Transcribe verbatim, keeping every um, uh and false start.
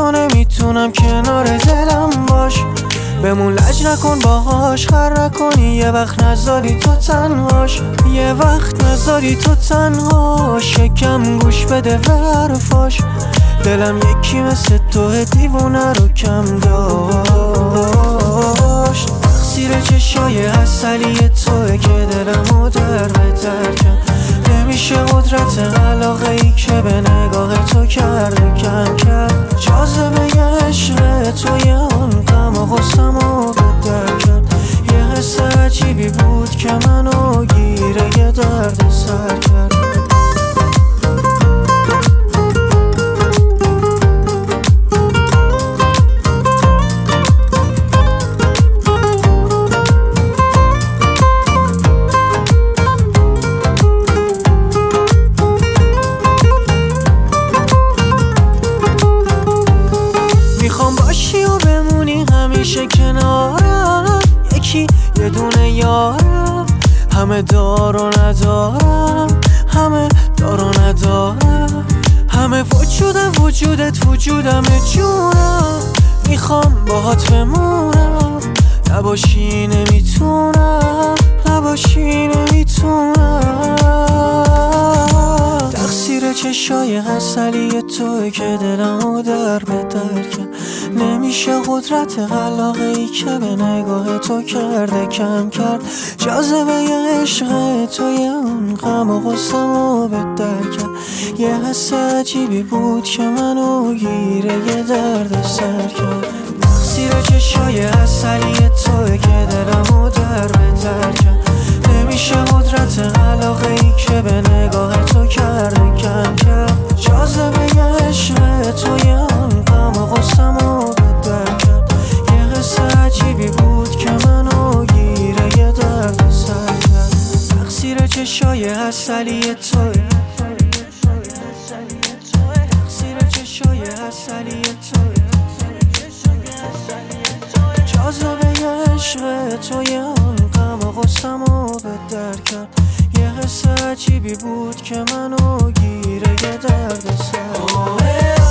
تو نمیتونم کنار دلم باش. بمون لج نکن باهاش، خر نکنی یه وقت نذاری تو تنهاش، یه وقت نذاری تو تنهاش. یکم گوش بده به حرفاش، دلم یکی مثل تو دیوونه رو کم داشت. تقصیر چشای عسلی توه که دلمو در به در کرد. نمیشه قدرت علاقه ای که به نگاه تو کرده کم کرد. جاذبه عشق توی اون غم و غصه‌مو بدر کرد. یه حس عجیبی بود که منو گیره یه درد سر کرد. همیشه کنارم، یکی یه دونه یارم. همه دار و ندارم، همه دار و ندارم. همه وجودم وجودت وجودم جونم. میخوام باهات بمونم، نباشی نمیتونم، نباشی نمیتونم. تقصیر چشای عسلی توه که دلمو در به در کرد. نمیشه قدرت علاقه ای که به نگاه تو کرده کم کرد. جاذبه عشق توی اون غم و غصه‌مو بدر کرد. یه حس عجیبی بود که منو گیره یه درد سر کرد. تقصیر چشای عسلی توه که دلمو در به در کرد. نمیشه قدرت علاقه ای که به نگاه تو کرده کم کرد. جاذبه عشق توی اون غم و غصه‌مو بدر کرد. یه حس عجیبی بود که منو گیره یه درد سر کرد. تقصیر چشای عسلی توی، تقصیر چشای عسلی توی. جاذبه عشق توی اون غم و غصه‌مو بدر کرد. یه حس عجیبی بود که منو گیره یه درد سر.